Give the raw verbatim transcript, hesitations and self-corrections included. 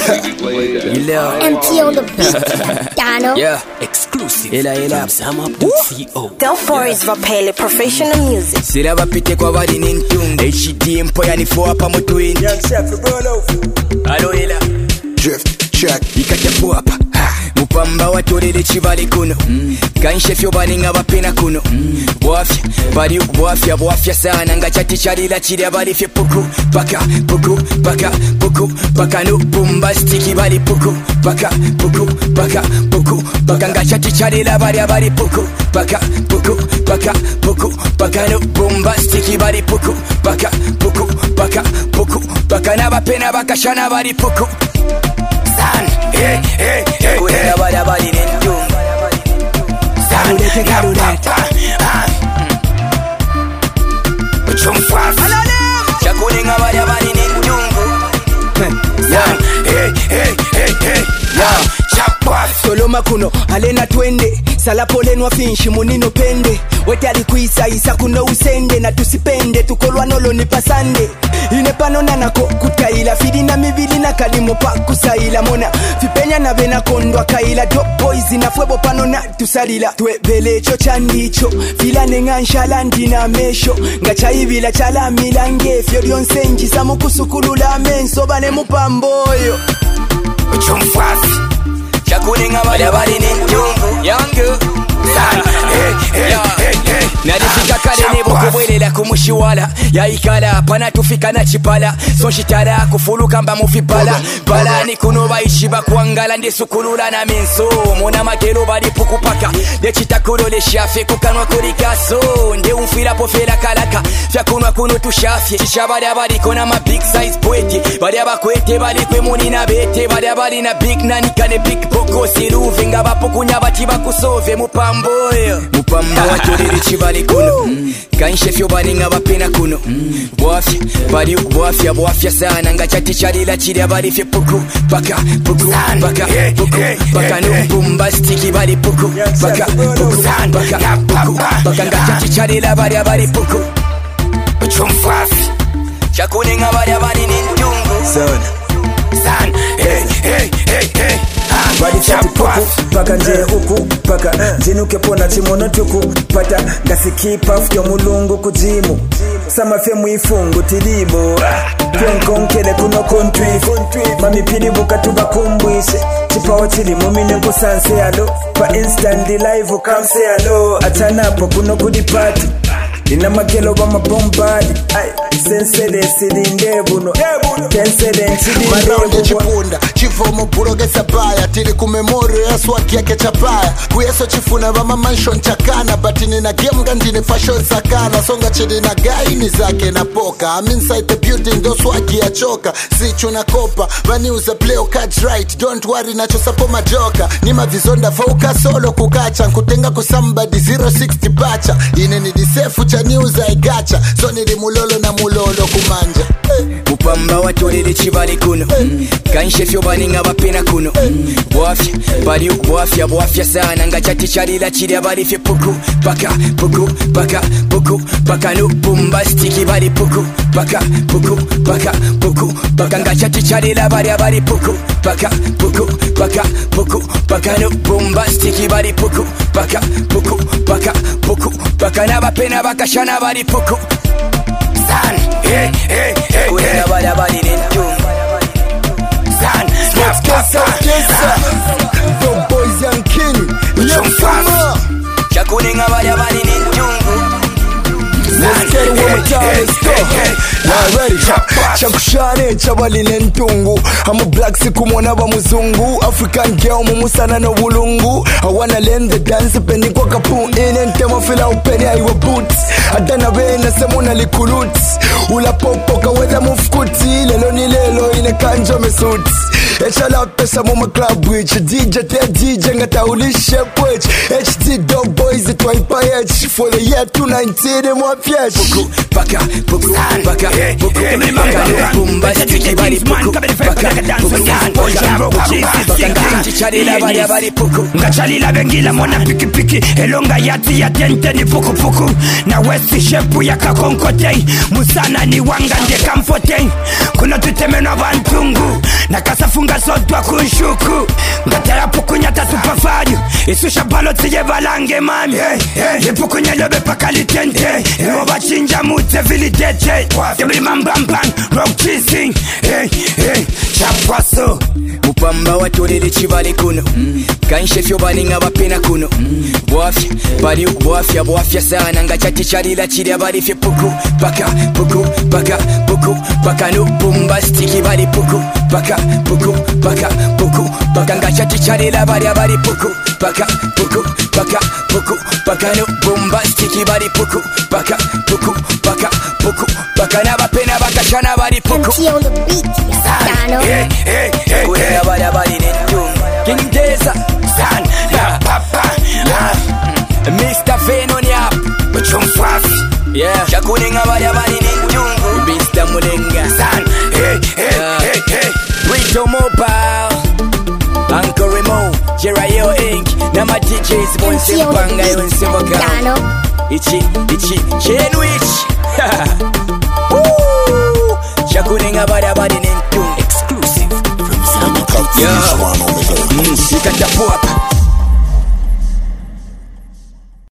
M T on the beat, Dano. Yeah, exclusive. Ela ela. Go for is Vapele professional music. Sira bapite kwa bali nintung. H D mpo yani fo hapa moto in. Young chef roll over. Alo ela. Drift check. Ikatepo hapa. Mupamba watorele chibali kuno. Mm. Kanshe fyo baninga bapena kuno. Mm. Bwafya, bari bwafya bwafya sana ngachati charila chiri bali fye puku paka puku paka puku paka no bombastiki bali puku paka puku paka puku paka ngachati charila bali bali puku paka puku paka puku paka no bombastiki bali puku paka puku paka puku paka na bapena bakashana bali puku san hey hey hey kuenda bali bali nendo san de garuleta Chumfas Chakuninga baya bali ninjungu Yeah, hey, hey, hey, hey Yeah, chapwas Soloma kuno, alena twende Salapole nwa finshi munino pende Wete alikuisa isa kuno usende Na tusipende, tukolwa nolo nipasande Inepano nanako kutaila Fidi na mibili na kalimo pa kusaila Mona, fipenya na vena kondwa kaila Top boys na fuebo pano na tusalila Twe belecho chandicho Fila nenga nshalandi na mesho Ngacha hivila chala milange Fyorion senji samu kusukulula menso Bane mupamboyo Chumfas Chakuninga baya bali ninjungu Yangu San Hey, hey, hey, hey Narifika kale nebo kubwelela kumushiwala Ya ikala, pana tufika na chipala So shitara kufuluka mba mufipala Bala ni kuno baishiba kuangala Nde sukulula na menso Mona makelo bali pukupaka De chitakulo le shafe kukanwa kurikaso Nde umfira pofela kalaka Fya kunwa kuno tushafye Chisha bali abali kona ma big size poeti Bali abakwete bali kwe muni na bete Bali abali na big nani kane big boko Siruve nga bapukunya bati bakusove Mupamboyo Mupamba watoriri chibali kuno mm. Kanshe fyo baninga bapena kuno mm. Bwafya, bari bwafya bwafya sana Ngachati charila chiri bali fye puku Paka, puku, paka, hey, puku hey, Paka hey, no bombastiki bali puku Paka, puku, paka, puku Paka ngachati charila bali bali puku Chumfas Chakuninga bali bali ninjungu Son San, hey, hey, hey, hey Badi chati puku, paka nje uku Paka jinuke pona chimono tuku Pata gasiki paf yo mulungu kujimu Sama fe muifungu tilibo Pionkonkele kuno kontwi Mami pili buka tuba kumbwishe Chipawa chili mumine kusanse alo Pa instant live ukamse alo Achanapo kuno kudipati Ina makelo ba mabombadi Sensele silinde buno Tensele nchilinde Maronde chipunda Chifomo puroge sabaya Tili kumemori ya swaki yake chapaya Kuyeso chifuna vama mansion chakana Batini na game gandini fashion sakana Songa chidi na gaini zake na poka I'm inside the building do swaki ya choka Sichu na kopa Vani uza play o cards right Don't worry nacho sapo majoka Nima vizonda fauka solo kukacha Nkutenga kusambadi zero sixty bacha Ine ni disefu cha niuza igacha So nili mulolo na mulolo kumanja hey. Mupamba watorele chibali kuno mm. Kanshe fyo baninga bapena kuno mm. Bwafya, bari bwafya bwafya sana Ngachati charila chiri bali fye puku Paka, puku, paka, puku Paka no bombastiki bali puku Paka, puku, paka, puku Paka ngachati charila bali bali puku Paka, puku, paka, puku Paka no bombastiki bali puku Paka, puku, paka, puku Paka na bapena bakashana bali puku San, hey, hey, hey, kuenda bali bali ninjungu San, Let's get some kissa The boys young king Chumfas Chakuninga bali bali ninjungu Let's get it one more time, let's go Now ready Chakushane chabali nentungu I'm a black siku mwana ba muzungu African girl mumusana no bulungu I wanna learn the dance Pendi kwa kapu ine ntema fila upeni aiwa boots Adana wena semuna likuluts Ula popo kaweza mufkuti Lelo ni lelo ine kanjo mesuits Echala pesa muma club witch D J te D J ngata ulishe witch H D dog boys it wipe H For the year two nineteen mwa pyesh Puku, paka, puku, paka, puku Paka, pumba, stiki bali puku Paka, puku, paka, paka Ngachati charila bali bali puku Ngachalila bengila mwana piki piki Elonga yati ya tente ni puku puku Na wesi shepu ya kakonkotei Musana ni wanga nje kamfotei Kuna tutemeno bantungu nakasafunga zodwa kunshuku ngatera pukunyata supafaju isusha baloti ye balange mami ipukunye lobe pakalitente iwo bachinja mute vilidete yabli mambamban rock cheesing chapwaso mupamba watolele chibale kuno kanshe fyo balinga bapena kuno bwafya bali bwafya bwafya sana nga chati chalila chili abali fye puku paka puku paka puku paka no bombastiki bali puku paka puku paka puku paka nga chati chalila bali abali puku paka puku paka puku paka no bombastiki bali puku paka puku paka puku paka na bapena bakashana bali puku M T on the beat, Dano. hey hey hey hey bali bali nentum King Deza san la papa Mister Venonia Buchumfasi yeah chakuninga bali bali nentum Mister Mulenga san hey hey hey hey Rito Mobile Uncle Remo Jerayo Inc Nama D Js Bonse Mpanga Yonse Moka Dano. Ichi Ichi Chenwich Woo chakuninga bali bali nentum exclusive from Zama Yeah. Mm, sikatapua